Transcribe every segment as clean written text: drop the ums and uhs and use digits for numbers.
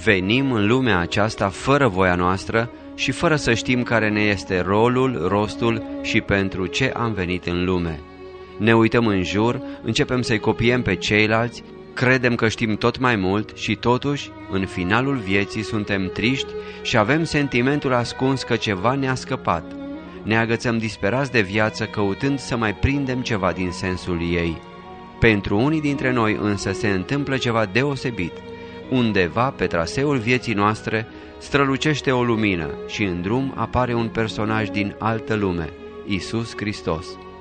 Venim în lumea aceasta fără voia noastră și fără să știm care ne este rolul, rostul și pentru ce am venit în lume. Ne uităm în jur, începem să-i copiem pe ceilalți, credem că știm tot mai mult și totuși, în finalul vieții, suntem triști și avem sentimentul ascuns că ceva ne-a scăpat. Ne agățăm disperați de viață, căutând să mai prindem ceva din sensul ei. Pentru unii dintre noi însă se întâmplă ceva deosebit. Undeva pe traseul vieții noastre strălucește o lumină și în drum apare un personaj din altă lume, Iisus Hristos.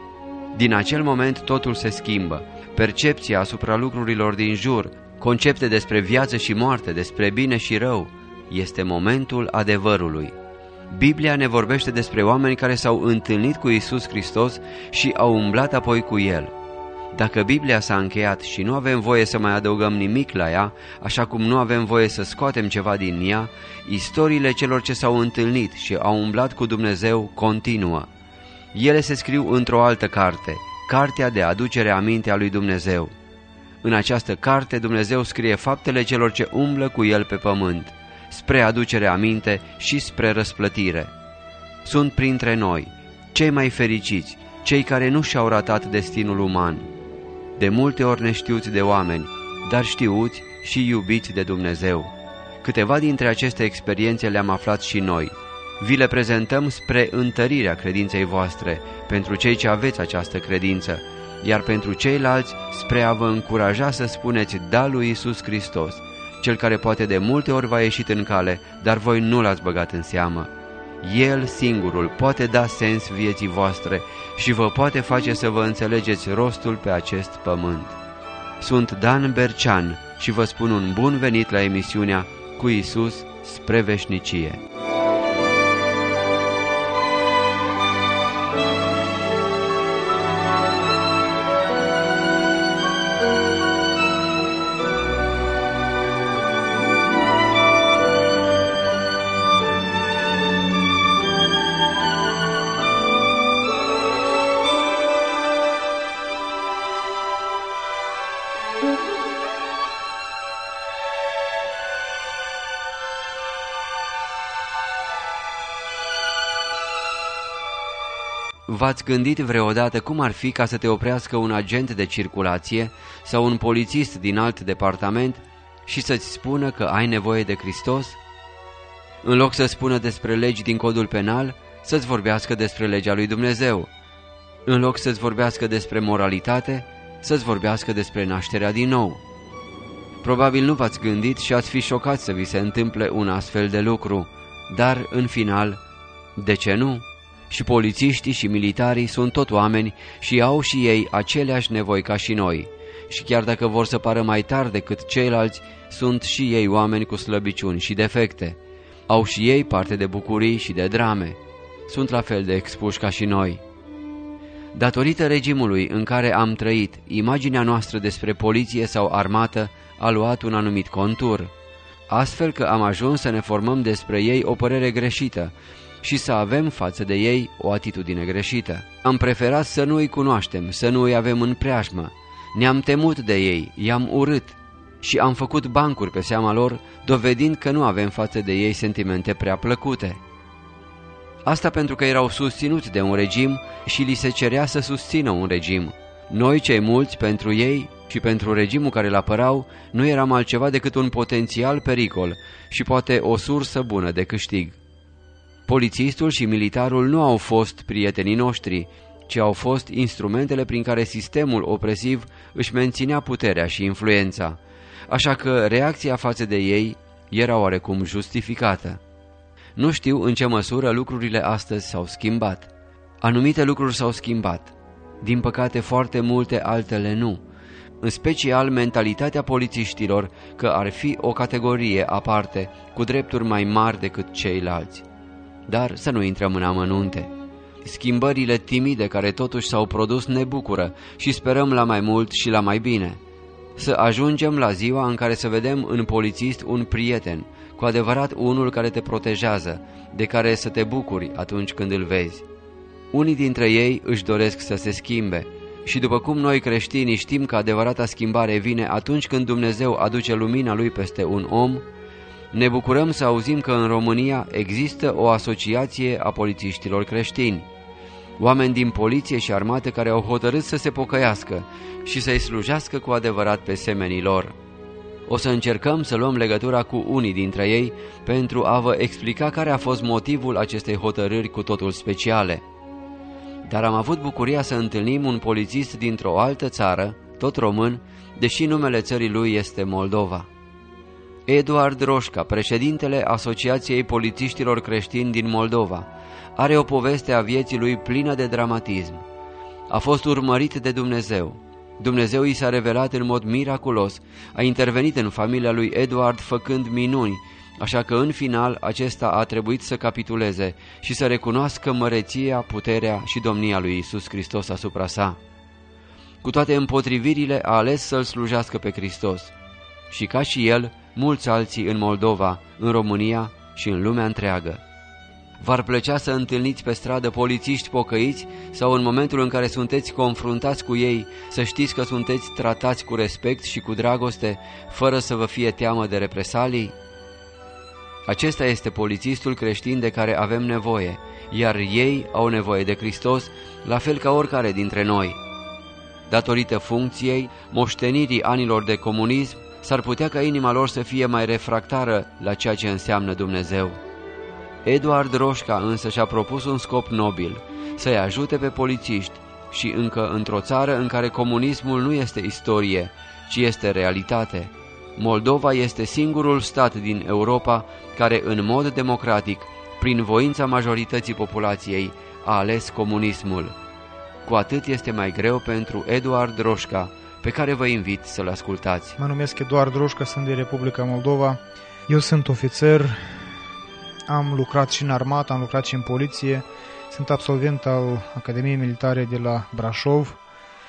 Din acel moment totul se schimbă, percepția asupra lucrurilor din jur, concepte despre viață și moarte, despre bine și rău. Este momentul adevărului. Biblia ne vorbește despre oameni care s-au întâlnit cu Iisus Hristos și au umblat apoi cu El. Dacă Biblia s-a încheiat și nu avem voie să mai adăugăm nimic la ea, așa cum nu avem voie să scoatem ceva din ea, istoriile celor ce s-au întâlnit și au umblat cu Dumnezeu continuă. Ele se scriu într-o altă carte, Cartea de aducere aminte a lui Dumnezeu. În această carte Dumnezeu scrie faptele celor ce umblă cu El pe pământ, spre aducere aminte și spre răsplătire. Sunt printre noi, cei mai fericiți, cei care nu și-au ratat destinul uman. De multe ori neștiuți de oameni, dar știuți și iubiți de Dumnezeu. Câteva dintre aceste experiențe le-am aflat și noi. Vi le prezentăm spre întărirea credinței voastre, pentru cei ce aveți această credință, iar pentru ceilalți spre a vă încuraja să spuneți da lui Iisus Hristos, Cel care poate de multe ori v-a ieșit în cale, dar voi nu l-ați băgat în seamă. El singurul poate da sens vieții voastre și vă poate face să vă înțelegeți rostul pe acest pământ. Sunt Dan Bercean și vă spun un bun venit la emisiunea Cu Iisus spre veșnicie. V-ați gândit vreodată cum ar fi ca să te oprească un agent de circulație sau un polițist din alt departament și să-ți spună că ai nevoie de Hristos? În loc să spună despre legi din codul penal, să-ți vorbească despre legea lui Dumnezeu. În loc să-ți vorbească despre moralitate, să-ți vorbească despre nașterea din nou. Probabil nu v-ați gândit și ați fi șocat să vi se întâmple un astfel de lucru, dar în final, de ce nu? Și polițiștii și militarii sunt tot oameni și au și ei aceleași nevoi ca și noi. Și chiar dacă vor să pară mai tari decât ceilalți, sunt și ei oameni cu slăbiciuni și defecte. Au și ei parte de bucurii și de drame. Sunt la fel de expuși ca și noi. Datorită regimului în care am trăit, imaginea noastră despre poliție sau armată a luat un anumit contur, astfel că am ajuns să ne formăm despre ei o părere greșită și să avem față de ei o atitudine greșită. Am preferat să nu îi cunoaștem, să nu îi avem în preajmă. Ne-am temut de ei, i-am urât și am făcut bancuri pe seama lor, dovedind că nu avem față de ei sentimente prea plăcute. Asta pentru că erau susținuți de un regim și li se cerea să susțină un regim. Noi, cei mulți, pentru ei și pentru regimul care îl apărau, nu eram altceva decât un potențial pericol și poate o sursă bună de câștig. Polițistul și militarul nu au fost prietenii noștri, ci au fost instrumentele prin care sistemul opresiv își menținea puterea și influența, așa că reacția față de ei era oarecum justificată. Nu știu în ce măsură lucrurile astăzi s-au schimbat. Anumite lucruri s-au schimbat, din păcate foarte multe altele nu, în special mentalitatea polițiștilor că ar fi o categorie aparte, cu drepturi mai mari decât ceilalți. Dar să nu intrăm în amănunte. Schimbările timide care totuși s-au produs ne bucură și sperăm la mai mult și la mai bine. Să ajungem la ziua în care să vedem în polițist un prieten, cu adevărat unul care te protejează, de care să te bucuri atunci când îl vezi. Unii dintre ei își doresc să se schimbe și după cum noi creștinii știm că adevărata schimbare vine atunci când Dumnezeu aduce lumina Lui peste un om, Ne bucurăm să auzim că în România există o asociație a polițiștilor creștini, oameni din poliție și armată care au hotărât să se pocăiască și să-i slujească cu adevărat pe semenii lor. O să încercăm să luăm legătura cu unii dintre ei pentru a vă explica care a fost motivul acestei hotărâri cu totul speciale. Dar am avut bucuria să întâlnim un polițist dintr-o altă țară, tot român, deși numele țării lui este Moldova. Eduard Roșca, președintele Asociației Polițiștilor Creștini din Moldova, are o poveste a vieții lui plină de dramatism. A fost urmărit de Dumnezeu. Dumnezeu i s-a revelat în mod miraculos, a intervenit în familia lui Eduard făcând minuni, așa că în final acesta a trebuit să capituleze și să recunoască măreția, puterea și domnia lui Iisus Hristos asupra sa. Cu toate împotrivirile a ales să-L slujească pe Hristos. Și ca și el, mulți alții în Moldova, în România și în lumea întreagă. V-ar plăcea să întâlniți pe stradă polițiști pocăiți sau în momentul în care sunteți confruntați cu ei, să știți că sunteți tratați cu respect și cu dragoste, fără să vă fie teamă de represalii? Acesta este polițistul creștin de care avem nevoie, iar ei au nevoie de Hristos, la fel ca oricare dintre noi. Datorită funcției, moștenirii anilor de comunism, s-ar putea ca inima lor să fie mai refractară la ceea ce înseamnă Dumnezeu. Eduard Roșca însă și-a propus un scop nobil, să-i ajute pe polițiști și încă într-o țară în care comunismul nu este istorie, ci este realitate. Moldova este singurul stat din Europa care în mod democratic, prin voința majorității populației, a ales comunismul. Cu atât este mai greu pentru Eduard Roșca, pe care vă invit să-l ascultați. Mă numesc Eduard Roșca, sunt din Republica Moldova. Eu sunt ofițer, am lucrat și în armată, am lucrat și în poliție. Sunt absolvent al Academiei Militare de la Brașov.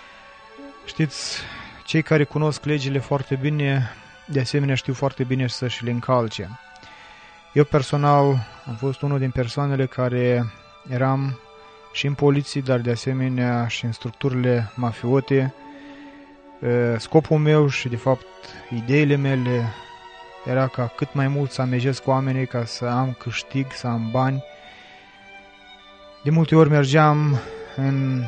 Știți, cei care cunosc legile foarte bine, de asemenea știu foarte bine să și le încalce. Eu personal am fost unul din persoanele care eram și în poliție, dar de asemenea și în structurile mafiote. Scopul meu și de fapt ideile mele era ca cât mai mult să amejesc oamenii ca să am câștig, să am bani. De multe ori mergeam în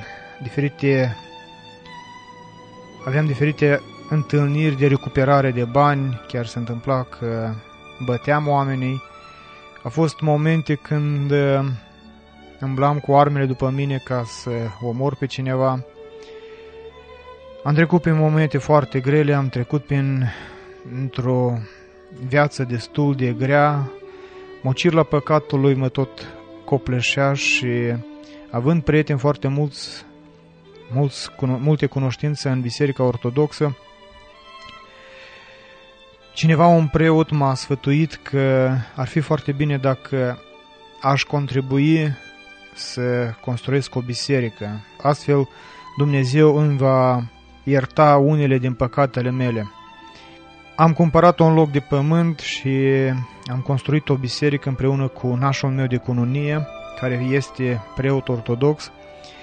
aveam diferite întâlniri de recuperare de bani, chiar se întâmpla că băteam oamenii. Au fost momente când îmblam cu armele după mine ca să omor pe cineva. Am trecut prin momente foarte grele, am trecut într-o viață destul de grea. Mocirla păcatului mă tot copleșea și având prieteni foarte multe cunoștințe în Biserica Ortodoxă, cineva, un preot, m-a sfătuit că ar fi foarte bine dacă aș contribui să construiesc o biserică. Astfel Dumnezeu îmi va ierta unele din păcatele mele. Am cumpărat un loc de pământ și am construit o biserică împreună cu nașul meu de cununie, care este preot ortodox,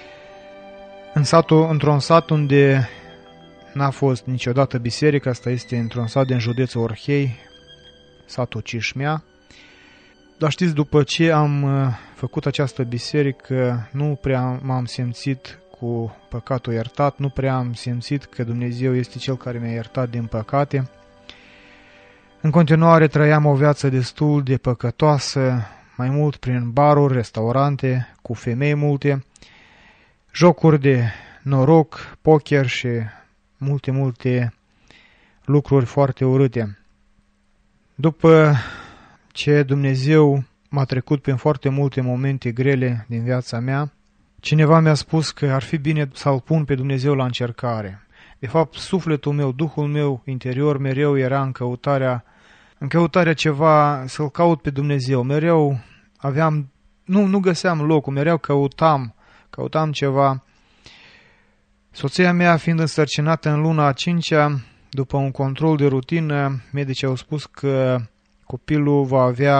într-un sat unde n-a fost niciodată biserică. Asta este într-un sat din județul Orhei, satul Cișmea. Dar știți, după ce am făcut această biserică, nu prea m-am simțit cu păcatul iertat, nu prea am simțit că Dumnezeu este Cel care mi-a iertat din păcate. În continuare trăiam o viață destul de păcătoasă, mai mult prin baruri, restaurante, cu femei multe, jocuri de noroc, poker și multe lucruri foarte urâte. După ce Dumnezeu m-a trecut prin foarte multe momente grele din viața mea, cineva mi-a spus că ar fi bine să-L pun pe Dumnezeu la încercare. De fapt, sufletul meu, duhul meu interior mereu era în căutarea ceva, să-L caut pe Dumnezeu. Mereu nu găseam locul, mereu căutam ceva. Soția mea, fiind însărcinată în luna a 5-a, după un control de rutină, medicii au spus că copilul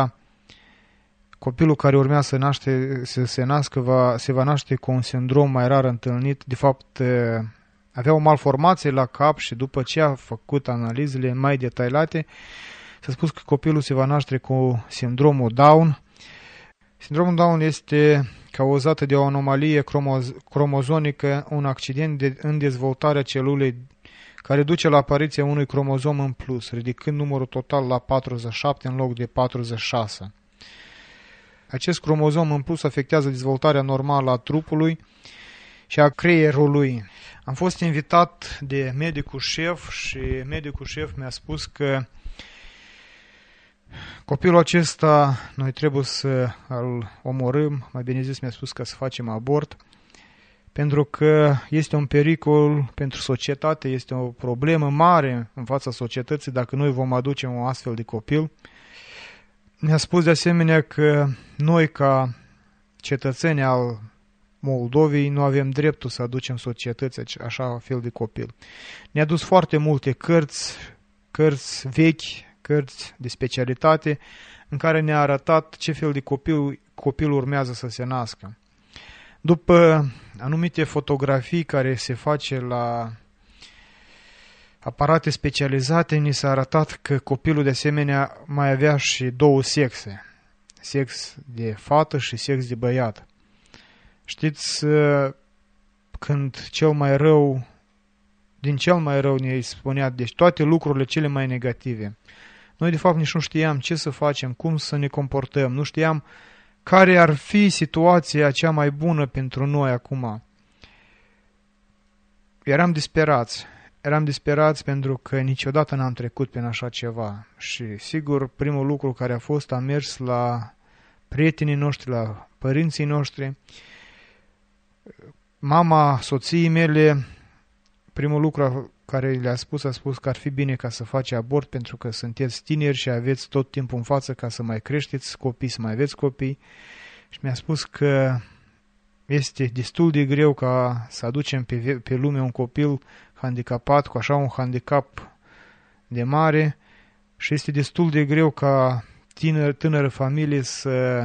care urmea să se nască se va naște cu un sindrom mai rar întâlnit. De fapt, avea o malformație la cap și după ce a făcut analizele mai detaliate, S-a spus că copilul se va naște cu sindromul Down. Sindromul Down este cauzată de o anomalie cromozonică, un accident în dezvoltarea celulei care duce la apariția unui cromozom în plus, ridicând numărul total la 47 în loc de 46. Acest cromozom în plus afectează dezvoltarea normală a trupului și a creierului. Am fost invitat de medicul șef și medicul șef mi-a spus că copilul acesta noi trebuie să îl omorâm, mai bine zis mi-a spus că să facem abort, pentru că este un pericol pentru societate, este o problemă mare în fața societății dacă noi vom aduce un astfel de copil. Mi-a spus de asemenea că noi ca cetățeni al Moldovei nu avem dreptul să aducem societății așa fel de copil. Ne-a dus foarte multe cărți vechi, cărți de specialitate, în care ne-a arătat ce fel de copil urmează să se nască. După anumite fotografii care se face la aparate specializate, ni s-a arătat că copilul de asemenea mai avea și două sexe, sex de fată și sex de băiat. Știți, când din cel mai rău ne spunea, deci toate lucrurile cele mai negative. Noi de fapt nici nu știam ce să facem, cum să ne comportăm, nu știam care ar fi situația cea mai bună pentru noi acum. Eram disperați pentru că niciodată n-am trecut prin așa ceva. Și sigur, primul lucru care a fost, am mers la prietenii noștri, la părinții noștri. Mama soției mele, primul lucru care le-a spus, a spus că ar fi bine ca să faci abort pentru că sunteți tineri și aveți tot timpul în față ca să mai creșteți copii, să mai aveți copii. Și mi-a spus că este destul de greu ca să aducem pe lume un copil handicapat, cu așa un handicap de mare și este destul de greu ca tânără familie să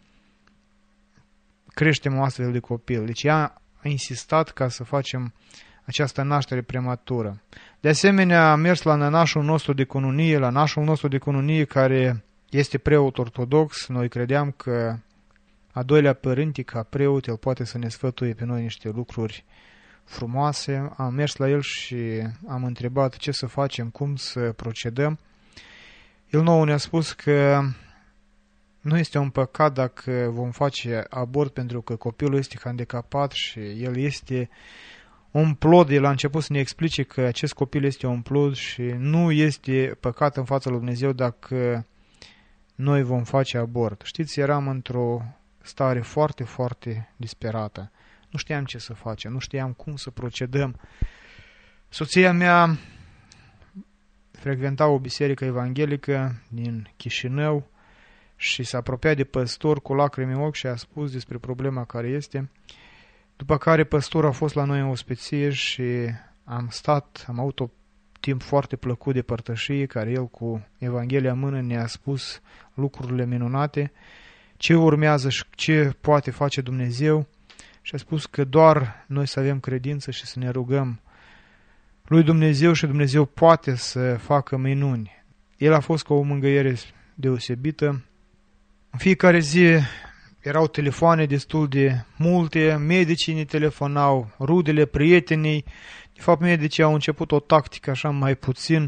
creștem o astfel de copil. Deci ea a insistat ca să facem această naștere prematură. De asemenea, am mers la nașul nostru de cununie, care este preot ortodox. Noi credeam că a doilea părinte, ca preot, el poate să ne sfătuie pe noi niște lucruri frumoase. Am mers la el și am întrebat ce să facem, cum să procedăm. El nou ne-a spus că nu este un păcat dacă vom face abort pentru că copilul este handicapat și el este un plod. El a început să ne explice că acest copil este un plod și nu este păcat în fața lui Dumnezeu dacă noi vom face abort. Știți, eram într-o stare foarte, foarte disperată. Nu știam ce să facem, nu știam cum să procedăm. Soția mea frecventa o biserică evanghelică din Chișinău și s-a apropiat de păstor cu lacrimi în ochi și a spus despre problema care este. După care păstorul a fost la noi în ospăție și am avut un timp foarte plăcut de părtășie, care el cu Evanghelia în mână ne-a spus lucrurile minunate, ce urmează și ce poate face Dumnezeu și a spus că doar noi să avem credință și să ne rugăm lui Dumnezeu și Dumnezeu poate să facă minuni. El a fost ca o mângâiere deosebită. În fiecare zi erau telefoane destul de multe, medicii ne telefonau, rudele, prietenii. De fapt, medicii au început o tactică așa mai puțin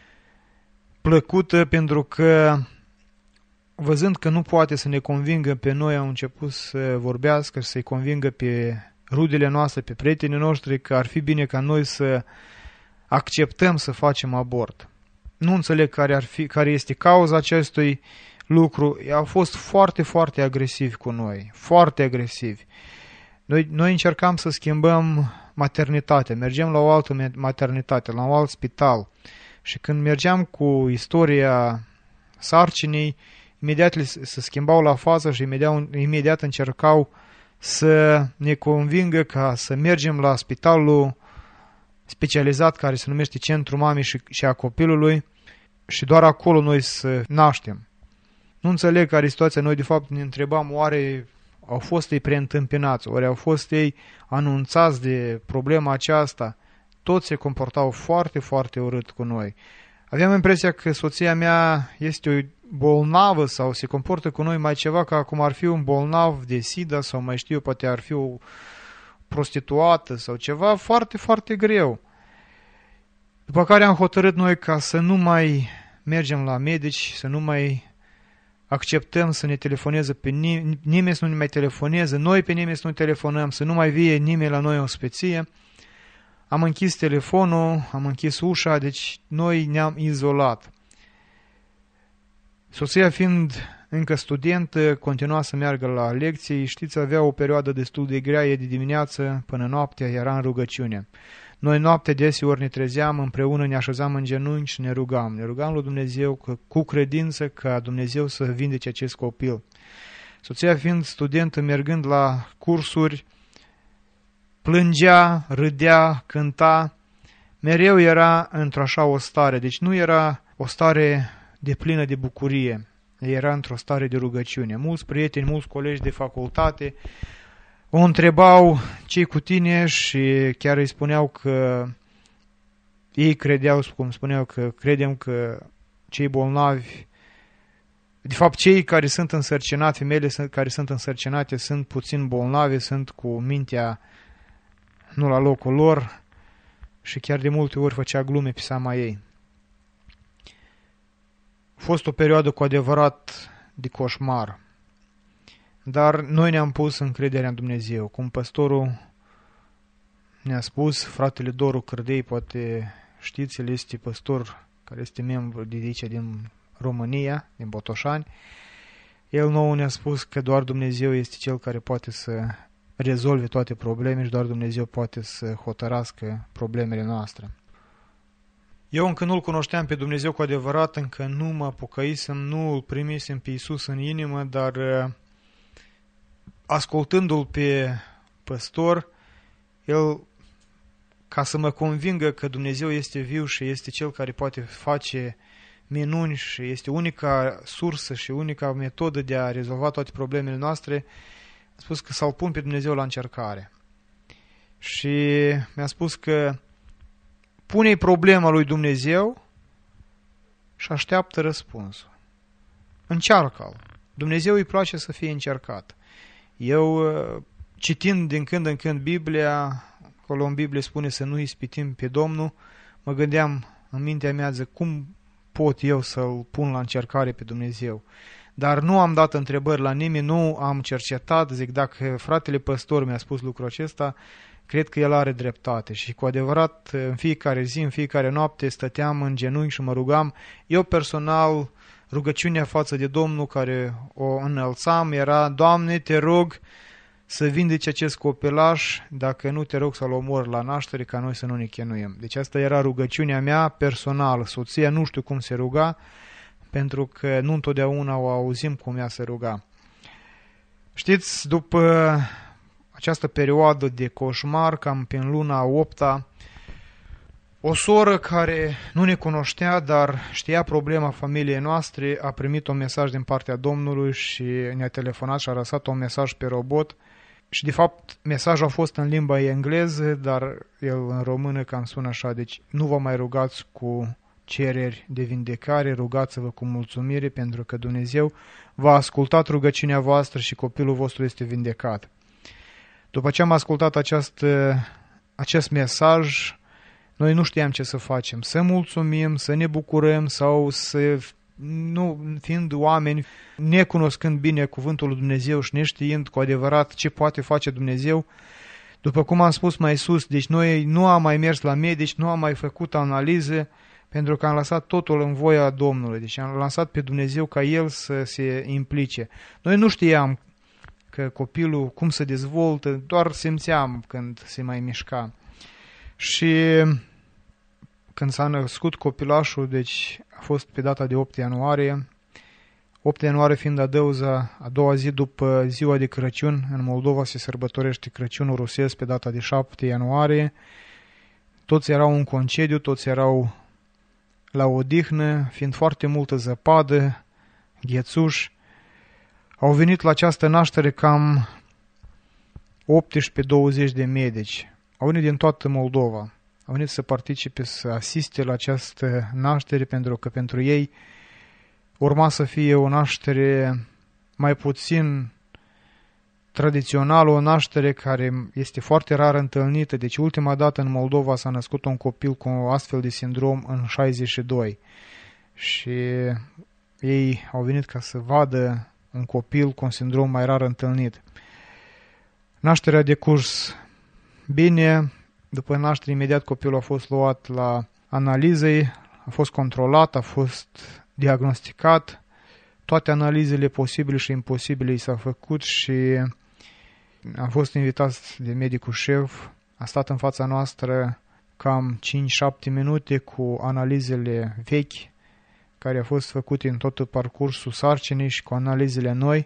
plăcută, pentru că, văzând că nu poate să ne convingă pe noi, au început să vorbească și să-i convingă pe rudele noastre, pe prietenii noștri, că ar fi bine ca noi să acceptăm să facem abort. Nu înțeleg care este cauza acestui lucru. Au fost foarte, foarte agresivi cu noi, foarte agresivi. Noi încercam să schimbăm maternitatea, mergem la o altă maternitate, la un alt spital și când mergeam cu istoria sarcinii, imediat se schimbau la fază și imediat încercau să ne convingă ca să mergem la spitalul specializat care se numește Centrul Mamei și a Copilului și doar acolo noi să naștem. Nu înțeleg care e situația. Noi de fapt ne întrebam, oare au fost ei preîntâmpinați, ori au fost ei anunțați de problema aceasta. Toți se comportau foarte, foarte urât cu noi. Aveam impresia că soția mea este o bolnavă sau se comportă cu noi mai ceva ca cum ar fi un bolnav de sida sau mai știu, poate ar fi o prostituată sau ceva foarte, foarte greu. După care am hotărât noi ca să nu mai mergem la medici, să nu mai acceptăm să ne telefoneze pe nimeni, să nu ne mai telefoneze, noi pe nimeni să nu telefonăm, să nu mai vie nimeni la noi o speție. Am închis telefonul, am închis ușa, deci noi ne-am izolat. Soția fiind încă studentă, continua să meargă la lecții, știți, avea o perioadă destul de grea, de dimineață până noaptea, era în rugăciune. Noi noaptea deseori ne trezeam, împreună ne așezam în genunchi și ne rugam. Ne rugam lui Dumnezeu cu credință ca Dumnezeu să vindece acest copil. Soția fiind studentă, mergând la cursuri, plângea, râdea, cânta, mereu era într-o așa o stare, deci nu era o stare de plină de bucurie, era într-o stare de rugăciune. Mulți prieteni, mulți colegi de facultate o întrebau ce-i cu tine și chiar îi spuneau că ei credeau, cum spuneau, că credem că cei bolnavi, de fapt cei care sunt însărcinate, femeile care sunt însărcinate sunt puțin bolnavi, sunt cu mintea nu la locul lor și chiar de multe ori făcea glume pe seama ei. A fost o perioadă cu adevărat de coșmar, dar noi ne-am pus încrederea în Dumnezeu. Cum păstorul ne-a spus, fratele Doru Cârdei, poate știți, el este păstor care este membru de aici din România, din Botoșani. El nou ne-a spus că doar Dumnezeu este Cel care poate să rezolve toate problemele și doar Dumnezeu poate să hotărască problemele noastre. Eu încă nu-L cunoșteam pe Dumnezeu cu adevărat, încă nu mă pocăisem, nu îl primisem pe Iisus în inimă, dar ascultându-L pe păstor, el, ca să mă convingă că Dumnezeu este viu și este Cel care poate face minuni și este unica sursă și unica metodă de a rezolva toate problemele noastre, a spus că să-L pun pe Dumnezeu la încercare. Și mi-a spus că pune-i problema lui Dumnezeu și așteaptă răspunsul. Încearcă-l. Dumnezeu îi place să fie încercat. Eu, citind din când în când Biblia, acolo în Biblie spune să nu ispitim pe Domnul, mă gândeam în mintea mea, zic, cum pot eu să-L pun la încercare pe Dumnezeu? Dar nu am dat întrebări la nimeni, nu am cercetat, zic, dacă fratele păstor mi-a spus lucrul acesta, cred că el are dreptate. Și cu adevărat, în fiecare zi, în fiecare noapte, stăteam în genunchi și mă rugam. Eu personal, rugăciunea față de Domnul care o înălțam era, Doamne, te rog să vindeci acest copilaș, dacă nu te rog să-l omor la naștere, ca noi să nu ne chenuim. Deci asta era rugăciunea mea personală. Soția nu știu cum se ruga, pentru că nu întotdeauna o auzim cum ea se ruga. Știți, după această perioadă de coșmar, cam prin luna 8-a, o soră care nu ne cunoștea, dar știa problema familiei noastre, a primit un mesaj din partea Domnului și ne-a telefonat și a lăsat un mesaj pe robot. Și de fapt mesajul a fost în limba engleză, dar el în română cam sună așa, deci nu vă mai rugați cu cereri de vindecare, rugați-vă cu mulțumire pentru că Dumnezeu v-a ascultat rugăciunea voastră și copilul vostru este vindecat. După ce am ascultat acest mesaj, noi nu știam ce să facem, să mulțumim, să ne bucurăm sau să, nu fiind oameni, necunoscând bine cuvântul lui Dumnezeu și neștiind cu adevărat ce poate face Dumnezeu. După cum am spus mai sus, deci noi nu am mai mers la medici, nu am mai făcut analize, pentru că am lăsat totul în voia Domnului. Deci am lăsat pe Dumnezeu ca El să se implice. Noi nu știam că copilul cum se dezvoltă, doar simțeam când se mai mișca. Și când s-a născut copilașul, deci a fost pe data de 8 ianuarie, 8 ianuarie fiind a doua zi după ziua de Crăciun, în Moldova se sărbătorește Crăciunul rusesc pe data de 7 ianuarie, toți erau în concediu, toți erau la odihnă, fiind foarte multă zăpadă, ghețuși. Au venit la această naștere cam 18-20 de medici. Au venit din toată Moldova. au venit să participe, să asiste la această naștere, pentru că pentru ei urma să fie o naștere mai puțin tradițională, o naștere care este foarte rar întâlnită. Deci ultima dată în Moldova s-a născut un copil cu astfel de sindrom în 62 și ei au venit ca să vadă un copil cu un sindrom mai rar întâlnit. Nașterea a decurs bine. După naștere, imediat copilul a fost luat la analize, a fost controlat, a fost diagnosticat. Toate analizele posibile și imposibile i s-au făcut și am fost invitat de medicul șef. A stat în fața noastră cam 5-7 minute cu analizele vechi care au fost făcute în tot parcursul sarcinii și cu analizele noi.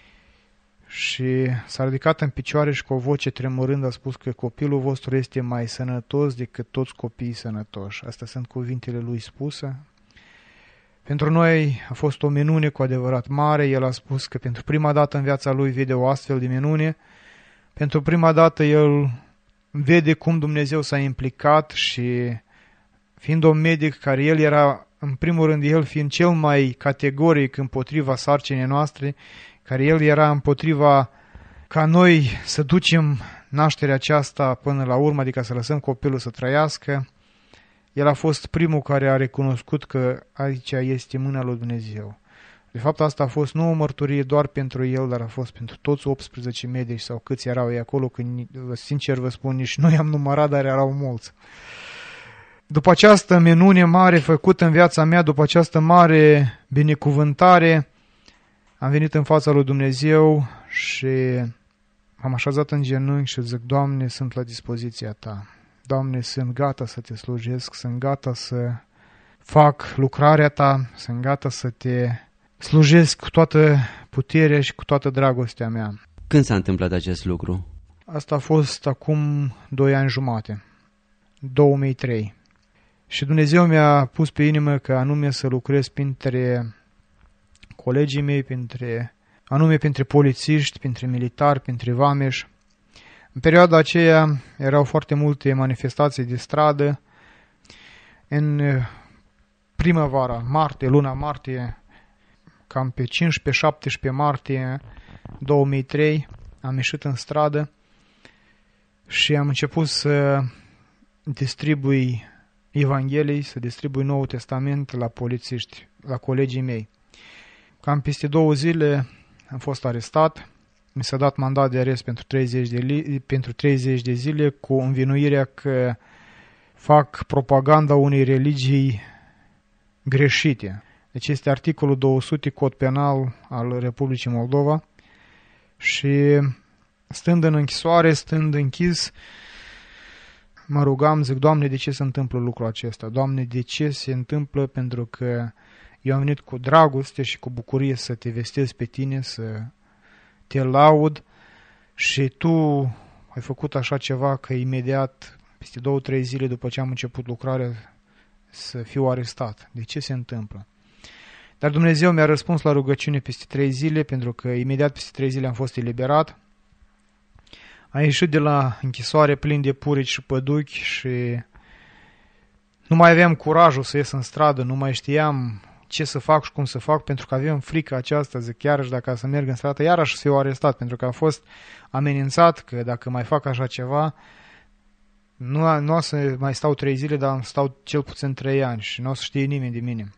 Și s-a ridicat în picioare și cu o voce tremurând a spus că copilul vostru este mai sănătos decât toți copiii sănătoși. Astea sunt cuvintele lui spuse. Pentru noi a fost o minune cu adevărat mare. El a spus că pentru prima dată în viața lui vede o astfel de minune. Pentru prima dată el vede cum Dumnezeu s-a implicat și fiind un medic care el era, în primul rând, el fiind cel mai categoric împotriva sarcinii noastre, care el era împotriva ca noi să ducem nașterea aceasta până la urmă, adică să lăsăm copilul să trăiască, el a fost primul care a recunoscut că aici este mâna lui Dumnezeu. De fapt, asta a fost nu o mărturie doar pentru el, dar a fost pentru toți 18 medici sau câți erau ei acolo, că, sincer vă spun, nici noi am numărat, dar erau mulți. După această minune mare făcută în viața mea, după această mare binecuvântare, am venit în fața lui Dumnezeu și m-am așezat în genunchi și zic: Doamne, sunt la dispoziția Ta. Doamne, sunt gata să Te slujesc, sunt gata să fac lucrarea Ta, sunt gata să Te slujesc cu toată puterea și cu toată dragostea mea. Când s-a întâmplat acest lucru? Asta a fost acum 2 ani jumate, 2003. Și Dumnezeu mi-a pus pe inimă că anume să lucrez printre colegii mei, anume printre polițiști, printre militari, printre vameși. În perioada aceea erau foarte multe manifestații de stradă. În primăvara, luna martie, cam pe 15-17 martie 2003, am ieșit în stradă și am început să distribui Evanghelii, să distribui Noul Testament la polițiști, la colegii mei. Cam peste 2 zile am fost arestat, mi s-a dat mandat de arest pentru 30 de zile cu învinuirea că fac propaganda unei religii greșite. Deci este articolul 200 Cod Penal al Republicii Moldova și stând în închisoare, stând închis, mă rugam, zic: Doamne, de ce se întâmplă lucrul acesta? Doamne, de ce se întâmplă? Pentru că eu am venit cu dragoste și cu bucurie să Te vestez pe Tine, să Te laud și Tu ai făcut așa ceva că imediat, peste 2-3 zile după ce am început lucrarea, să fiu arestat. De ce se întâmplă? Dar Dumnezeu mi-a răspuns la rugăciune peste 3 zile, pentru că imediat peste 3 zile am fost eliberat. Am ieșit de la închisoare plin de purici și păduchi și nu mai aveam curajul să ies în stradă, nu mai știam ce să fac și cum să fac, pentru că aveam frica aceasta, zic, iarăși dacă să merg în stradă, iarăși să fiu arestat, pentru că am fost amenințat că dacă mai fac așa ceva, nu o să mai stau 3 zile, dar stau cel puțin 3 ani și nu o să știe nimeni de mine.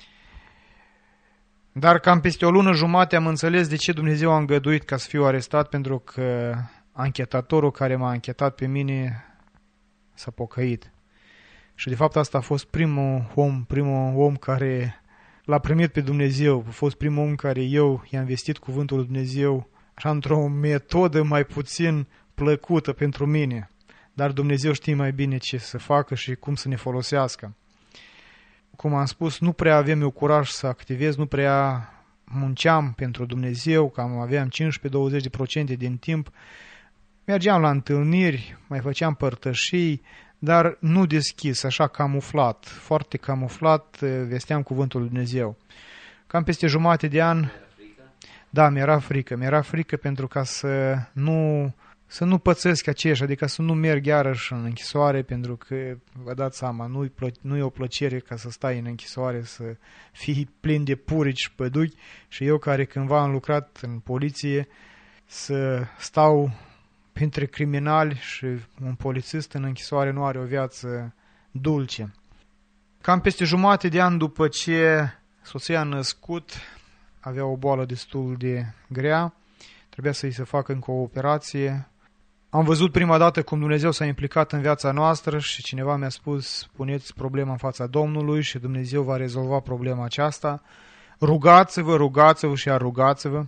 Dar cam peste o lună jumate am înțeles de ce Dumnezeu a îngăduit ca să fiu arestat, pentru că anchetatorul care m-a anchetat pe mine s-a pocăit. Și de fapt asta a fost primul om care l-a primit pe Dumnezeu. A fost primul om care eu i-am vestit cuvântul lui Dumnezeu așa într-o metodă mai puțin plăcută pentru mine. Dar Dumnezeu știe mai bine ce să facă și cum să ne folosească. Cum am spus, nu prea aveam eu curaj să activez, nu prea munceam pentru Dumnezeu, cam aveam 15-20% din timp. Mergeam la întâlniri, mai făceam părtășii, dar nu deschis, așa camuflat, foarte camuflat, vesteam cuvântul lui Dumnezeu. Cam peste jumate de an, da, mi-era frică pentru ca să nu să nu pățesc acești, adică să nu merg iarăși în închisoare, pentru că, vă dați seama, nu e o plăcere ca să stai în închisoare, să fii plin de purici și păduchi, și eu care cândva am lucrat în poliție, să stau printre criminali și un polițist în închisoare nu are o viață dulce. Cam peste jumătate de an după ce soția a născut, avea o boală destul de grea, trebuia să-i se facă încă o operație. Am văzut prima dată cum Dumnezeu s-a implicat în viața noastră și cineva mi-a spus: puneți problema în fața Domnului și Dumnezeu va rezolva problema aceasta. Rugați-vă, rugați-vă și rugați-vă.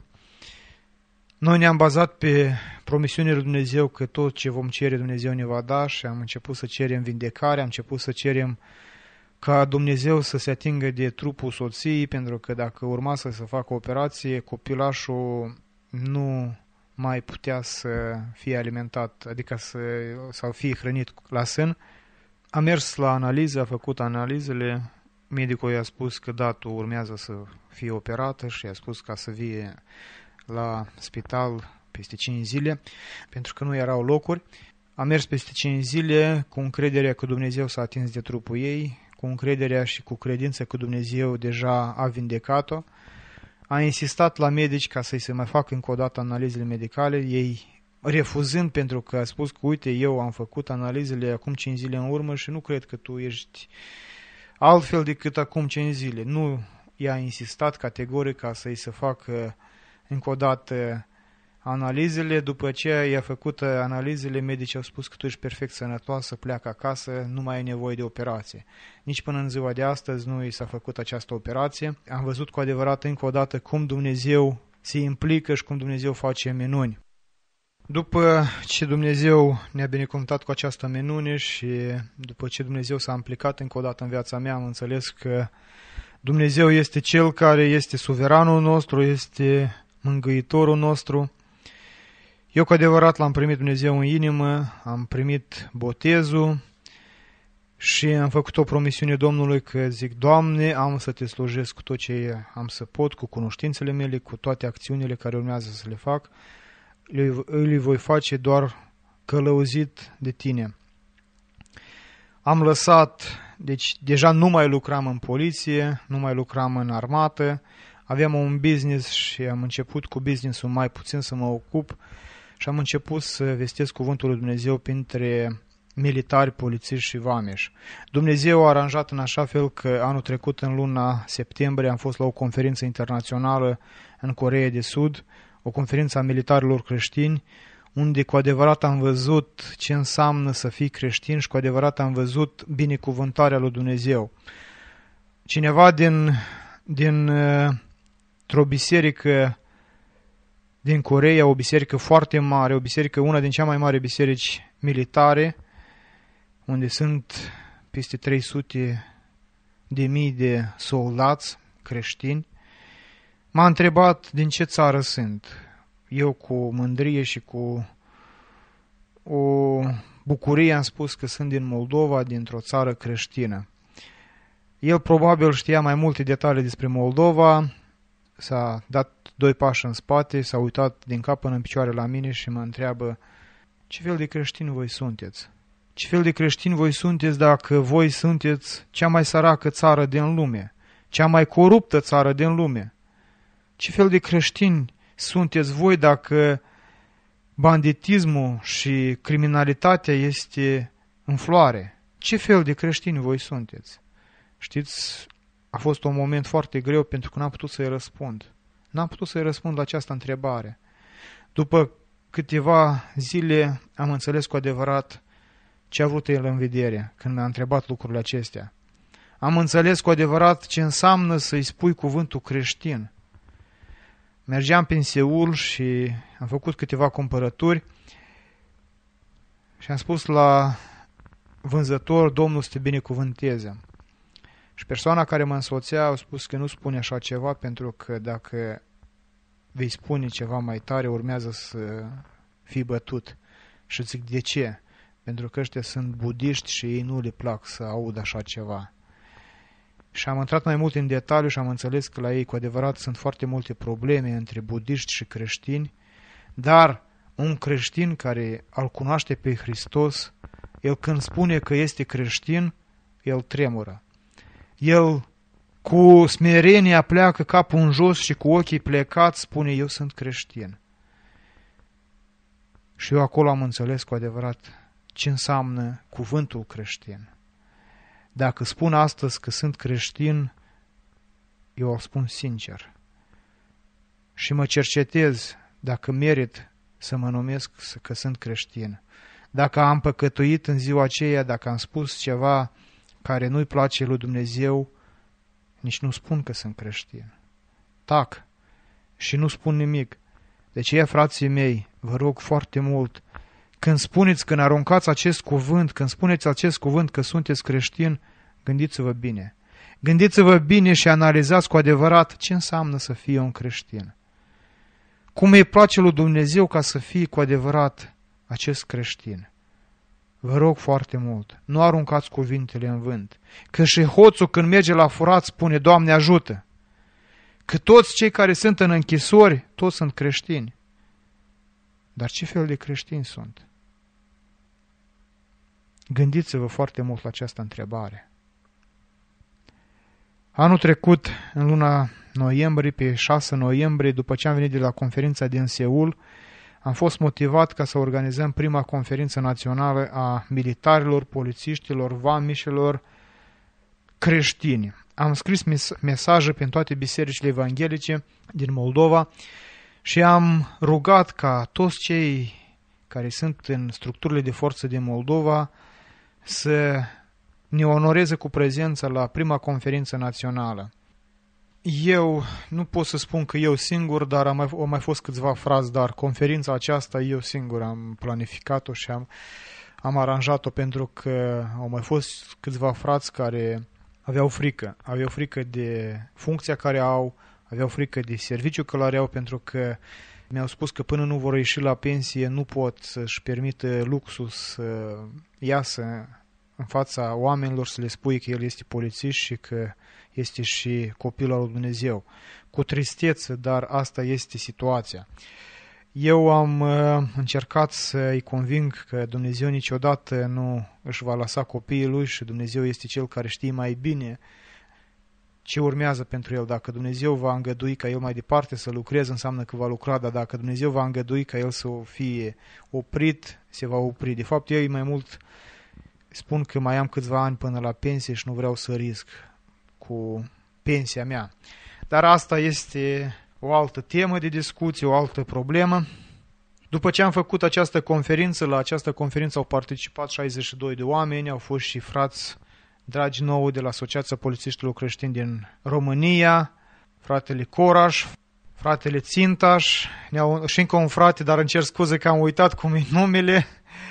Noi ne-am bazat pe promisiunile lui Dumnezeu că tot ce vom cere Dumnezeu ne va da și am început să cerem vindecare, am început să cerem ca Dumnezeu să se atingă de trupul soției, pentru că dacă urma să se facă o operație, copilașul nu mai putea să fie alimentat, adică să fie hrănit la sân. A mers la analiză, a făcut analizele, medicul i-a spus că datul urmează să fie operată și i-a spus ca să vie la spital peste 5 zile, pentru că nu erau locuri. A mers peste 5 zile cu încrederea că Dumnezeu s-a atins de trupul ei, cu încrederea și cu credință că Dumnezeu deja a vindecat-o. A insistat la medici ca să-i se mai facă încă o dată analizele medicale, ei refuzând, pentru că a spus că uite, eu am făcut analizele acum 5 zile în urmă și nu cred că tu ești altfel decât acum 5 zile. Nu i-a insistat categoric ca să-i se facă încă o dată analizele. După ce i-a făcut analizele, medicii au spus că tu ești perfect sănătoasă, pleacă acasă, nu mai ai nevoie de operație. Nici până în ziua de astăzi nu i s-a făcut această operație. Am văzut cu adevărat încă o dată cum Dumnezeu se implică și cum Dumnezeu face minuni. După ce Dumnezeu ne-a binecuvântat cu această minune și după ce Dumnezeu s-a implicat încă o dată în viața mea, am înțeles că Dumnezeu este Cel care este suveranul nostru, este mângâitorul nostru. Eu cu adevărat l-am primit Dumnezeu în inimă, am primit botezul și am făcut o promisiune Domnului că zic: Doamne, am să te slujesc cu tot ce am să pot, cu cunoștințele mele, cu toate acțiunile care urmează să le fac, le voi face doar călăuzit de Tine. Am lăsat, deci deja nu mai lucram în poliție, nu mai lucram în armată, aveam un business și am început cu business-ul mai puțin să mă ocup și am început să vestesc cuvântul lui Dumnezeu printre militari, polițiști și vameși. Dumnezeu a aranjat în așa fel că anul trecut, în luna septembrie, am fost la o conferință internațională în Coreea de Sud, o conferință a militarilor creștini, unde cu adevărat am văzut ce înseamnă să fii creștin și cu adevărat am văzut binecuvântarea lui Dumnezeu. Cineva dintr-o biserică din Coreea, o biserică foarte mare, o biserică, una din cea mai mari biserici militare, unde sunt peste 300.000 de soldați creștini, m-a întrebat din ce țară sunt. Eu cu mândrie și cu o bucurie am spus că sunt din Moldova, dintr-o țară creștină. El probabil știa mai multe detalii despre Moldova, s-a dat 2 pași în spate, s-a uitat din cap până în picioare la mine și mă întreabă: ce fel de creștini voi sunteți? Ce fel de creștini voi sunteți dacă voi sunteți cea mai săracă țară din lume, cea mai coruptă țară din lume? Ce fel de creștini sunteți voi dacă banditismul și criminalitatea este în floare? Ce fel de creștini voi sunteți? Știți, a fost un moment foarte greu pentru că n-am putut să-i răspund. N-am putut să-i răspund la această întrebare. După câteva zile am înțeles cu adevărat ce a vrut el în vedere când mi-a întrebat lucrurile acestea. Am înțeles cu adevărat ce înseamnă să-i spui cuvântul creștin. Mergeam prin Seul și am făcut câteva cumpărături și am spus la vânzător: Domnul să te binecuvânteze. Și persoana care mă însoțea a spus că nu spune așa ceva, pentru că dacă vei spune ceva mai tare, urmează să fii bătut. Și zic: de ce? Pentru că ăștia sunt budiști și ei nu le plac să audă așa ceva. Și am intrat mai mult în detaliu și am înțeles că la ei cu adevărat sunt foarte multe probleme între budiști și creștini, dar Un creștin care îl cunoaște pe Hristos, el când spune că este creștin, el tremură. El cu smerenia pleacă capul în jos și cu ochii plecați spune, eu sunt creștin. Și eu acolo am înțeles cu adevărat ce înseamnă cuvântul creștin. Dacă spun astăzi că sunt creștin, eu o spun sincer. Și mă cercetez dacă merit să mă numesc că sunt creștin. Dacă am păcătuit în ziua aceea, dacă am spus ceva care nu-i place lui Dumnezeu, nici nu spun că sunt creștin. Tac și nu spun nimic. De aceea, frații mei, vă rog foarte mult, când aruncați acest cuvânt, când spuneți acest cuvânt că sunteți creștini, gândiți-vă bine. Gândiți-vă bine și analizați cu adevărat ce înseamnă să fie un creștin. Cum îi place lui Dumnezeu ca să fie cu adevărat acest creștin. Vă rog foarte mult, nu aruncați cuvintele în vânt. Că și hoțul când merge la furat spune, Doamne ajută. Că toți cei care sunt în închisori, toți sunt creștini. Dar ce fel de creștini sunt? Gândiți-vă foarte mult la această întrebare. Anul trecut, în luna noiembrie, pe 6 noiembrie, după ce am venit de la conferința din Seul, am fost motivat ca să organizăm prima conferință națională a militarilor, polițiștilor, vamișilor creștini. Am scris mesaje prin toate bisericile evanghelice din Moldova și am rugat ca toți cei care sunt în structurile de forță din Moldova să ne onoreze cu prezența la prima conferință națională. Eu nu pot să spun că eu singur, dar au mai fost câțiva frați, dar conferința aceasta eu singur am planificat-o și am aranjat-o pentru că au mai fost câțiva frați care aveau frică. Aveau frică de funcția care au, aveau frică de serviciul care au, pentru că mi-au spus că până nu vor ieși la pensie nu pot să-și permită luxul să iasă în fața oamenilor să le spui că el este polițist și că este și copilul lui Dumnezeu. Cu tristețe, dar asta este situația. Eu am încercat să-i conving că Dumnezeu niciodată nu își va lăsa copiii lui și Dumnezeu este Cel care știe mai bine ce urmează pentru el. Dacă Dumnezeu va îngădui ca el mai departe să lucreze, înseamnă că va lucra, dar dacă Dumnezeu va îngădui ca el să fie oprit, se va opri. De fapt, eu mai mult spun că mai am câțiva ani până la pensie și nu vreau să risc cu pensia mea. Dar asta este o altă temă de discuție, o altă problemă. După ce am făcut această conferință, la această conferință au participat 62 de oameni, au fost și frați dragi nouă de la Asociația Polițiștilor Creștini din România, fratele Coraș, fratele Țintaș, și încă un frate, dar îmi cer scuze că am uitat cum e numele.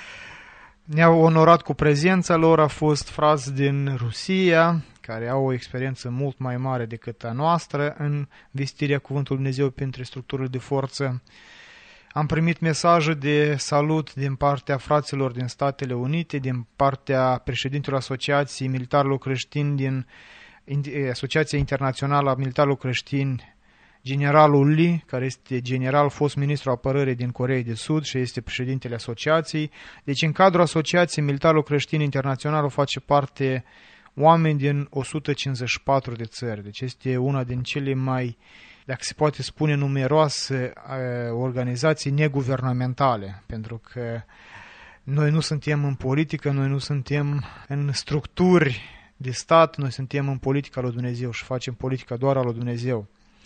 Ne-au onorat cu prezența lor, a fost frați din Rusia, care au o experiență mult mai mare decât a noastră în vestirea Cuvântului Dumnezeu printre structurile de forță. Am primit mesaje de salut din partea fraților din Statele Unite, din partea președintelui Asociației Militarilor Creștini, din Asociația Internațională a Militarilor Creștini, generalul Lee, care este general, fost ministru apărării din Coreea de Sud și este președintele asociației. Deci în cadrul Asociației Militarilor Creștini Internaționale face parte oameni din 154 de țări. Deci este una din cele mai, dacă se poate spune, numeroase organizații neguvernamentale, pentru că noi nu suntem în politică, noi nu suntem în structuri de stat, noi suntem în politica lui Dumnezeu și facem politica doar a lui Dumnezeu.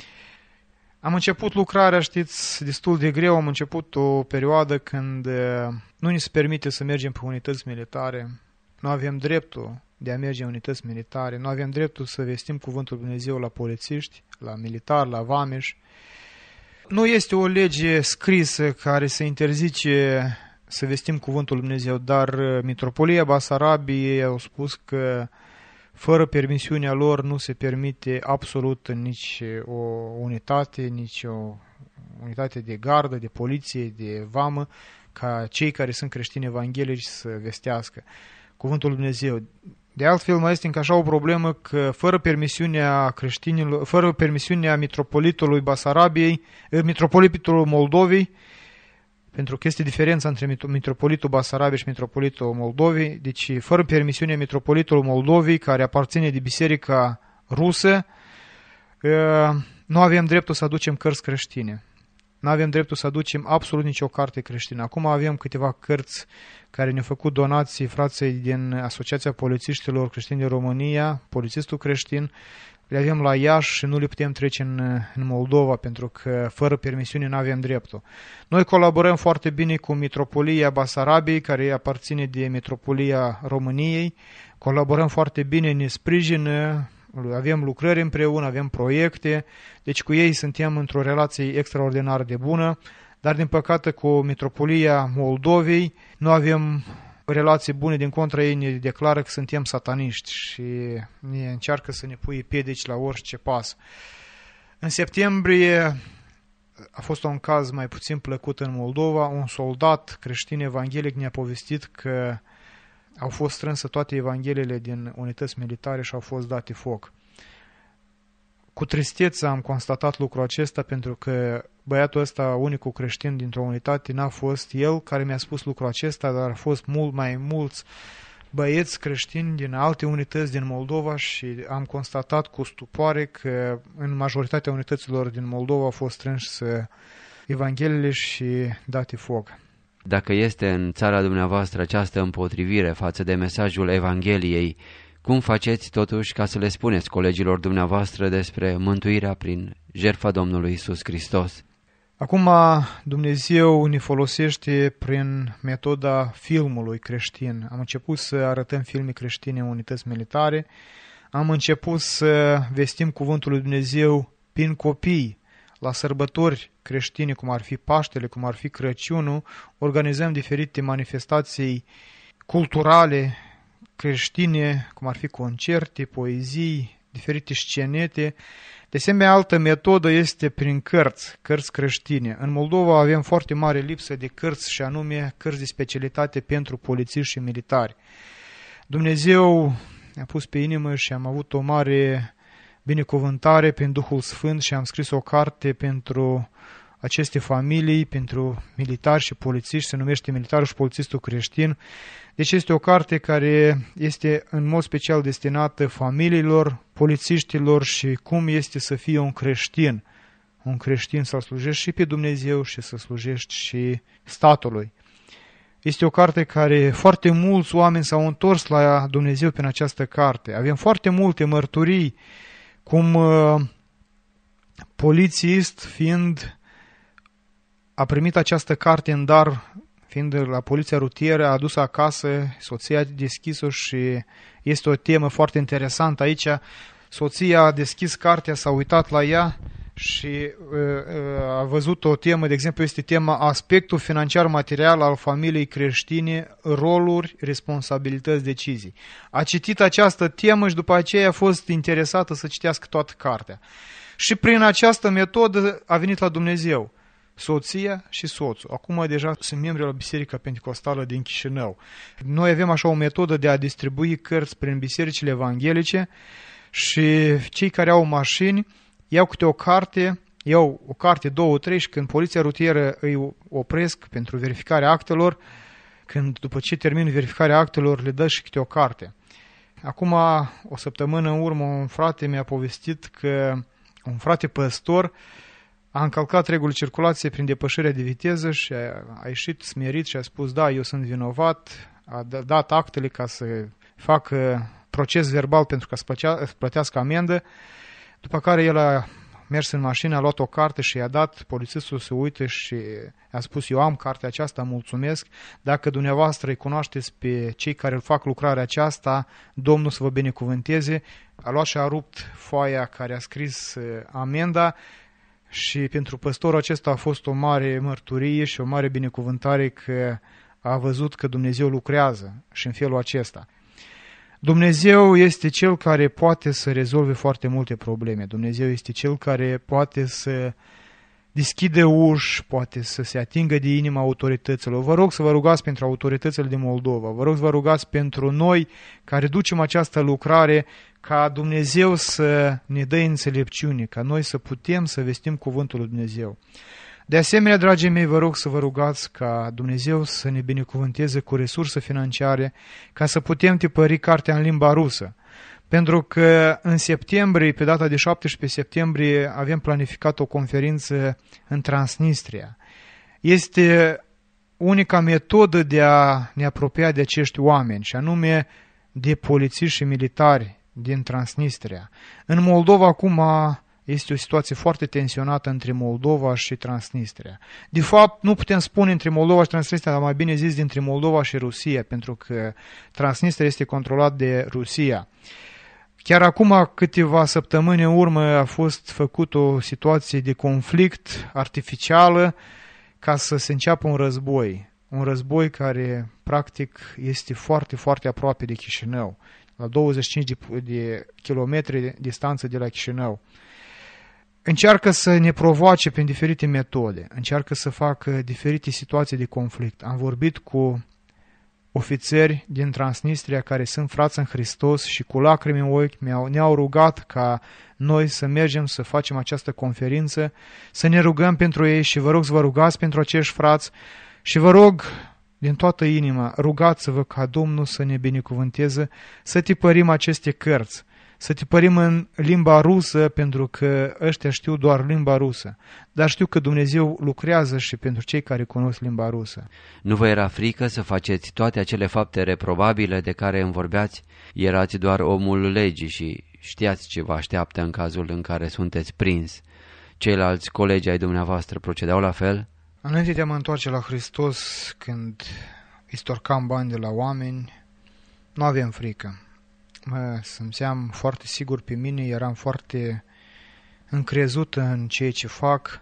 Am început lucrarea, știți, destul de greu, am început o perioadă când nu ni se permite să mergem pe unități militare, nu avem dreptul de a merge în unități militare, nu avem dreptul să vestim Cuvântul Dumnezeu la polițiști, la militari, la vameși. Nu este o lege scrisă care să interzice să vestim Cuvântul Dumnezeu, dar Mitropolia Basarabiei au spus că fără permisiunea lor nu se permite absolut nici o unitate, nici o unitate de gardă, de poliție, de vamă, ca cei care sunt creștini evanghelici să vestească Cuvântul lui Dumnezeu. De altfel, mai este încă așa o problemă că fără permisiunea creștinilor, fără permisiunea mitropolitului Basarabiei, mitropolitului Moldovei, pentru că este diferența între Mitropolitul Basarabiei și Mitropolitul Moldovei. Deci, fără permisiunea Mitropolitului Moldovei, care aparține de Biserica Rusă, nu avem dreptul să aducem cărți creștine. Nu avem dreptul să aducem absolut nicio carte creștină. Acum avem câteva cărți care ne-au făcut donații frații din Asociația Polițiștilor Creștini din România, Polițistul Creștin. Le avem la Iași și nu le putem trece în Moldova, pentru că fără permisiune nu avem dreptul. Noi colaborăm foarte bine cu Mitropolia Basarabiei, care aparține de Mitropolia României. Colaborăm foarte bine, ne sprijină, avem lucrări împreună, avem proiecte, deci cu ei suntem într-o relație extraordinar de bună, dar din păcate cu Mitropolia Moldovei nu avem relații bune, din contră ei ne declară că suntem sataniști și ne încearcă să ne pui piedici la orice pas. În septembrie a fost un caz mai puțin plăcut în Moldova, un soldat creștin evanghelic ne-a povestit că au fost strânse toate evangheliile din unități militare și au fost date foc. Cu tristețe am constatat lucrul acesta, pentru că băiatul ăsta, unicul creștin dintr-o unitate, n-a fost el care mi-a spus lucrul acesta, dar au fost mult mai mulți băieți creștini din alte unități din Moldova și am constatat cu stupoare că în majoritatea unităților din Moldova au fost strânse evangheliile și date foc. Dacă este în țara dumneavoastră această împotrivire față de mesajul Evangheliei, cum faceți totuși ca să le spuneți colegilor dumneavoastră despre mântuirea prin jertfa Domnului Iisus Hristos? Acum Dumnezeu ne folosește prin metoda filmului creștin. Am început să arătăm filme creștine în unități militare, am început să vestim cuvântul lui Dumnezeu prin copii. La sărbători creștine, cum ar fi Paștele, cum ar fi Crăciunul, organizăm diferite manifestații culturale creștine, cum ar fi concerte, poezii, diferite scenete. De asemenea, altă metodă este prin cărți creștine. În Moldova avem foarte mare lipsă de cărți, și anume cărți de specialitate pentru polițiști și militari. Dumnezeu ne-a pus pe inimă și am avut o mare binecuvântare prin Duhul Sfânt și am scris o carte pentru aceste familii, pentru militari și polițiști, se numește Militarul și Polițistul Creștin. Deci este o carte care este în mod special destinată familiilor, polițiștilor și cum este să fie un creștin. Un creștin să slujești și pe Dumnezeu și să slujești și statului. Este o carte care foarte mulți oameni s-au întors la Dumnezeu prin această carte. Avem foarte multe mărturii cum polițist fiind a primit această carte în dar, fiind la poliția rutieră, a adus acasă, soția a deschis-o și este o temă foarte interesantă aici. Soția a deschis cartea, s-a uitat la ea și a văzut o temă, de exemplu este tema aspectul financiar material al familiei creștine, roluri, responsabilități, decizii. A citit această temă și după aceea a fost interesată să citească toată cartea. Și prin această metodă a venit la Dumnezeu soția și soțul. Acum deja sunt membri la Biserica Pentecostală din Chișinău. Noi avem așa o metodă de a distribui cărți prin bisericile evanghelice și cei care au mașini iau câte o carte, iau o carte, 2, 3 și când poliția rutieră îi opresc pentru verificarea actelor, când după ce termin verificarea actelor le dă și câte o carte. Acum o săptămână în urmă un frate mi-a povestit că un frate păstor a încălcat regulile circulației prin depășirea de viteză și a ieșit smerit și a spus, da, eu sunt vinovat, a dat actele ca să facă proces verbal pentru ca să plătească amendă, după care el a mers în mașină, a luat o carte și i-a dat, polițistul se uită și a spus, eu am cartea aceasta, mulțumesc, dacă dumneavoastră îi cunoașteți pe cei care îl fac lucrarea aceasta, Domnul să vă binecuvânteze. A luat și a rupt foaia care a scris amenda și pentru păstorul acesta a fost o mare mărturie și o mare binecuvântare că a văzut că Dumnezeu lucrează și în felul acesta. Dumnezeu este Cel care poate să rezolve foarte multe probleme. Dumnezeu este Cel care poate să deschide uși, poate să se atingă de inima autorităților. Vă rog să vă rugați pentru autoritățile din Moldova. Vă rog să vă rugați pentru noi care ducem această lucrare, ca Dumnezeu să ne dă înțelepciune, ca noi să putem să vestim cuvântul lui Dumnezeu. De asemenea, dragii mei, vă rog să vă rugați ca Dumnezeu să ne binecuvânteze cu resurse financiare ca să putem tipări cartea în limba rusă. Pentru că în septembrie, pe data de 17 septembrie, avem planificat o conferință în Transnistria. Este unica metodă de a ne apropia de acești oameni, și anume de polițiști și militari din Transnistria. În Moldova acum este o situație foarte tensionată între Moldova și Transnistria. De fapt, nu putem spune între Moldova și Transnistria, dar mai bine zis dintre Moldova și Rusia, pentru că Transnistria este controlat de Rusia. Chiar acum câteva săptămâni în urmă a fost făcută o situație de conflict artificială ca să se înceapă un război. Un război care practic este foarte, foarte aproape de Chișinău, la 25 de kilometri distanță de la Chișinău. Încearcă să ne provoace prin diferite metode, încearcă să facă diferite situații de conflict. Am vorbit cu ofițeri din Transnistria care sunt frați în Hristos și cu lacrimi în ochi ne-au rugat ca noi să mergem să facem această conferință, să ne rugăm pentru ei și vă rog să vă rugați pentru acești frați și vă rog din toată inima, rugați-vă ca Domnul să ne binecuvânteze, să tipărim aceste cărți, să tipărim în limba rusă, pentru că ăștia știu doar limba rusă, dar știu că Dumnezeu lucrează și pentru cei care cunosc limba rusă. Nu vă era frică să faceți toate acele fapte reprobabile de care îmi vorbeați? Erați doar omul legii și știați ce vă așteaptă în cazul în care sunteți prins. Ceilalți colegi ai dumneavoastră procedeau la fel? Înainte de a mă întoarce la Hristos, când îi storcam bani de la oameni, nu aveam frică. Mă simțeam foarte sigur pe mine, eram foarte încrezut în ceea ce fac.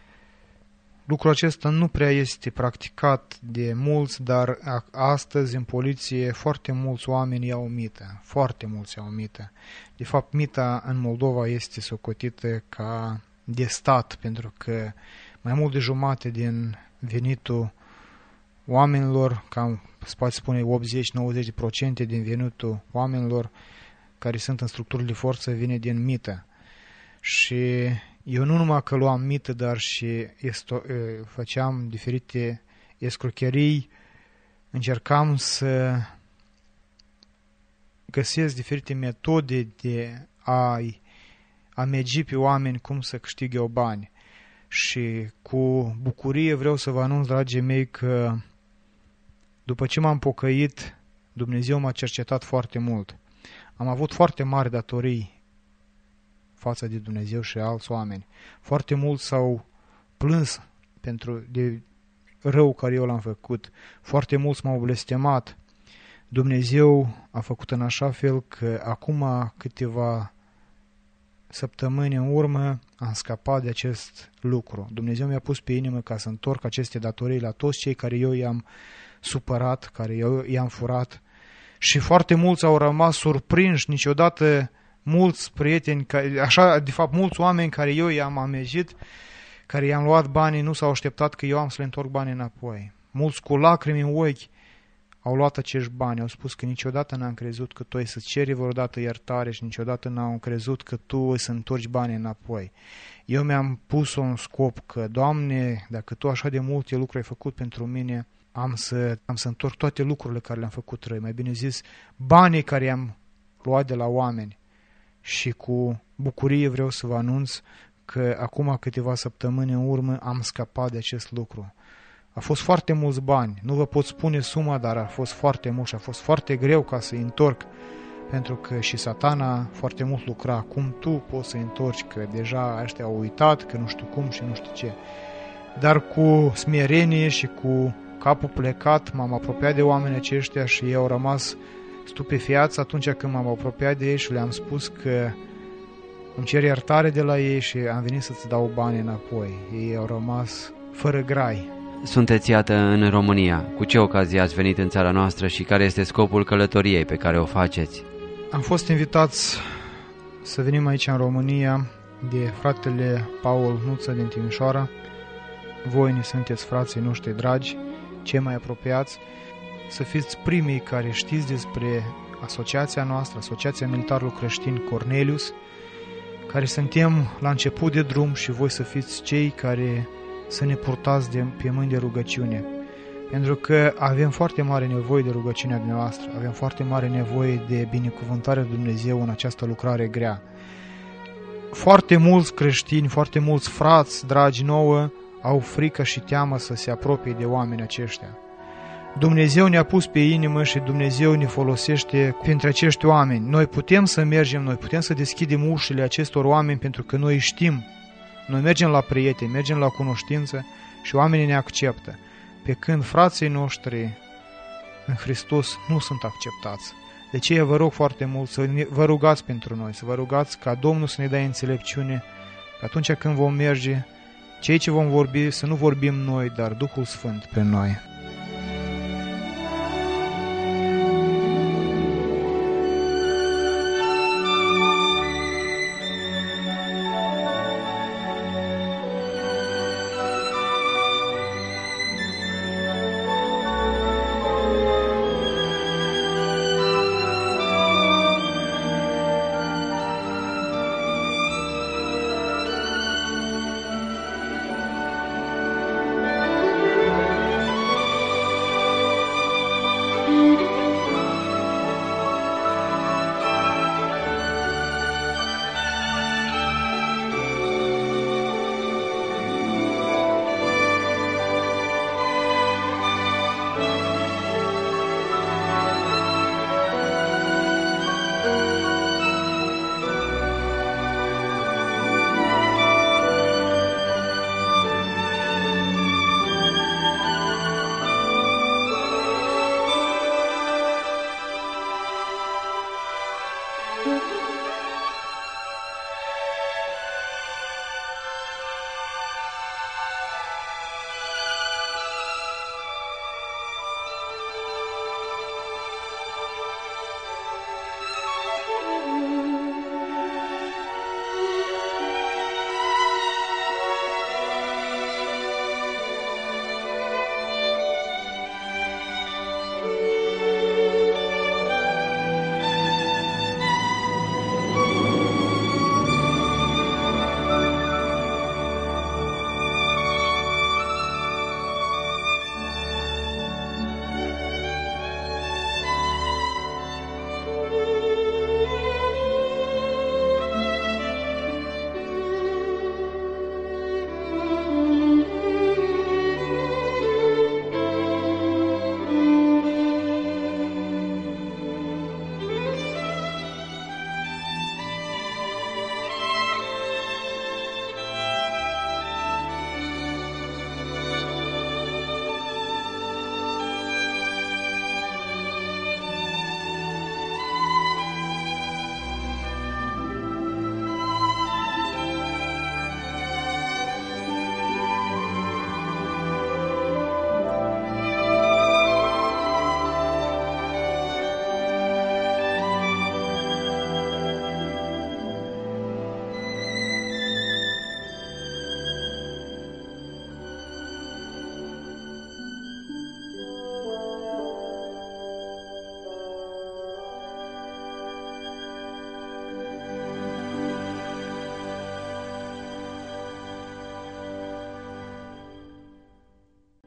Lucrul acesta nu prea este practicat de mulți, dar astăzi în poliție foarte mulți oameni iau mită, foarte mulți iau mită. De fapt, mita în Moldova este socotită ca de stat, pentru că mai mult de jumate din venitul oamenilor, cam se poate spune 80-90% din venitul oamenilor care sunt în structurile de forță vine din mită. Și eu nu numai că luam mită, dar și făceam diferite escrocherii, încercam să găsesc diferite metode de a amegi pe oameni cum să câștige o bani. Și cu bucurie vreau să vă anunț, dragii mei, că după ce m-am pocăit, Dumnezeu m-a cercetat foarte mult. Am avut foarte mari datorii față de Dumnezeu și alți oameni. Foarte mulți s-au plâns de rău care eu l-am făcut. Foarte mulți m-au blestemat. Dumnezeu a făcut în așa fel că acum câteva săptămâni în urmă am scăpat de acest lucru. Dumnezeu mi-a pus pe inimă ca să întorc aceste datorii la toți cei care eu i-am supărat, care eu i-am furat. Și foarte mulți au rămas surprinși, niciodată mulți prieteni, de fapt mulți oameni care eu i-am amezit, care i-am luat banii, nu s-au așteptat că eu am să le întorc banii înapoi. Mulți cu lacrimi în ochi au luat acești bani, au spus că niciodată n-am crezut că tu ai să ceri vreodată iertare și niciodată n-am crezut că tu ai să întorci banii înapoi. Eu mi-am pus un scop că, Doamne, dacă tu așa de multe lucruri ai făcut pentru mine, am să întorc toate lucrurile care le-am făcut răi, mai bine zis, banii care i-am luat de la oameni. Și cu bucurie vreau să vă anunț că acum câteva săptămâni în urmă am scăpat de acest lucru. A fost foarte mulți bani, nu vă pot spune suma, dar a fost foarte mult și a fost foarte greu ca să-i întorc, pentru că și Satana foarte mult lucra. Cum tu poți să-i întorci, că deja ăștia au uitat, că nu știu cum și nu știu ce. Dar cu smerenie și cu capul plecat m-am apropiat de oamenii aceștia și ei au rămas stupefiați atunci când m-am apropiat de ei și le-am spus că îmi cer iertare de la ei și am venit să-ți dau bani înapoi. Ei au rămas fără grai. Sunteți, iată, în România. Cu ce ocazie ați venit în țara noastră și care este scopul călătoriei pe care o faceți? Am fost invitați să venim aici în România de fratele Paul Nuță din Timișoara. Voi ne sunteți frații noștri dragi, cei mai apropiați, să fiți primii care știți despre asociația noastră, Asociația Militarului Creștin Cornelius, care suntem la început de drum și voi să fiți cei care să ne purtați pe mâini de rugăciune. Pentru că avem foarte mare nevoie de rugăciunea dumneavoastră, avem foarte mare nevoie de binecuvântarea lui Dumnezeu în această lucrare grea. Foarte mulți creștini, foarte mulți frați dragi nouă au frică și teamă să se apropie de oamenii aceștia. Dumnezeu ne-a pus pe inimă și Dumnezeu ne folosește printre acești oameni. Noi putem să mergem, noi putem să deschidem ușile acestor oameni pentru că noi știm. Noi mergem la prieteni, mergem la cunoștință și oamenii ne acceptă. Pe când frații noștri în Hristos nu sunt acceptați. De aceea vă rog foarte mult să vă rugați pentru noi, să vă rugați ca Domnul să ne dea înțelepciune, că atunci când vom merge, cei ce vom vorbi, să nu vorbim noi, dar Duhul Sfânt pe noi.